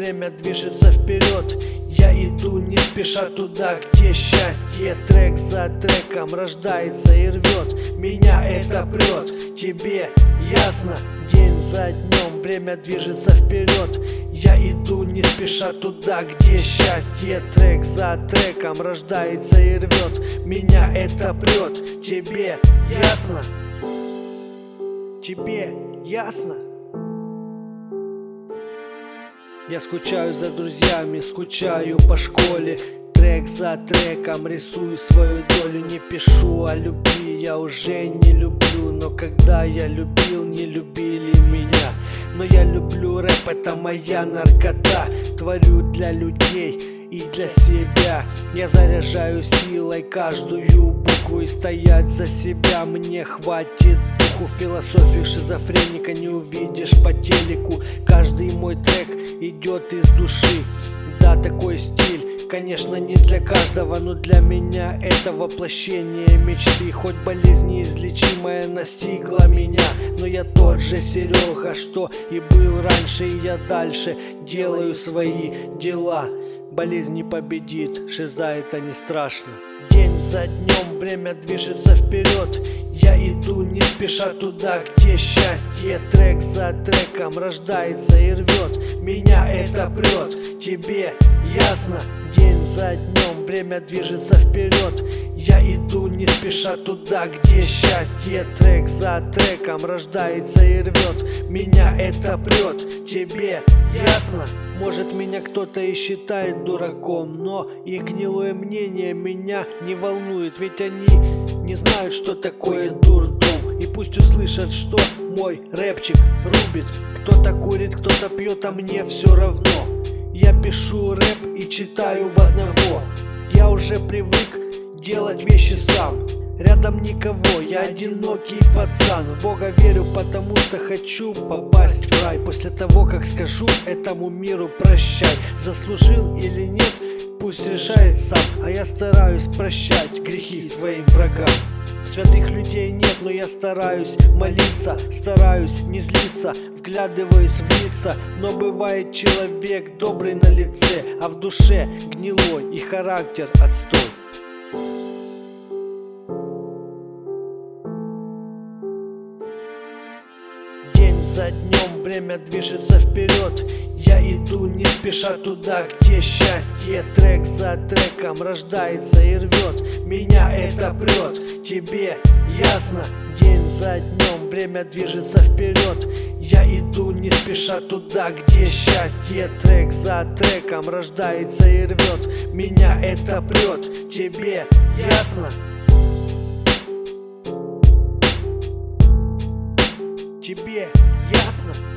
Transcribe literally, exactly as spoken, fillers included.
время движется вперед. Я иду не спеша туда, где счастье. Трек за треком рождается и рвет. Меня это прет, тебе ясно? День за днем время движется вперед. Я иду не спеша туда, где счастье. Трек за треком рождается и рвет. Меня это прет, тебе ясно? Тебе ясно? Я скучаю за друзьями, скучаю по школе. Трек за треком рисую свою долю. Не пишу о любви, я уже не люблю. Но когда я любил, не любили меня. Но я люблю рэп, это моя наркота. Творю для людей и для себя. Я заряжаю силой каждую букву. И стоять за себя мне хватит духу. Философию шизофреника не увидишь по телеку. Каждый мой трек идет из души. Да, такой стиль, конечно, не для каждого, но для меня это воплощение мечты. Хоть болезнь неизлечимая настигла меня, но я тот же Серега, что и был раньше. И я дальше делаю свои дела. Болезнь не победит, шиза это не страшно. День за днем время движется вперед. Я иду не спеша туда, где счастье. Трек за треком рождается и рвет. Меня это прет, тебе ясно? День за днем время движется вперед. Я иду не спеша туда, где счастье. Трек за треком рождается и рвет. Меня это прет, тебе ясно? Может, меня кто-то и считает дураком, но их гнилое мнение меня не волнует. Ведь они не знают, что такое дурдом. И пусть услышат, что мой рэпчик рубит. Кто-то курит, кто-то пьет, а мне все равно. Я пишу рэп и читаю в одного. Я уже привык делать вещи сам. Рядом никого, я одинокий пацан. В Бога верю, потому что хочу попасть в рай. После того, как скажу этому миру прощай. Заслужил или нет, пусть решает сам. А я стараюсь прощать грехи своим врагам. Святых людей нет, но я стараюсь молиться. Стараюсь не злиться, вглядываюсь в лица. Но бывает человек добрый на лице, а в душе гнилой и характер отстой. За днем время движется вперед. Я иду не спеша туда, где счастье. Трек за треком рождается и рвет. Меня это прет, тебе ясно? День за днем время движется вперед. Я иду не спеша туда, где счастье. Трек за треком рождается и рвет. Меня это прет, тебе ясно? Тебе ясно?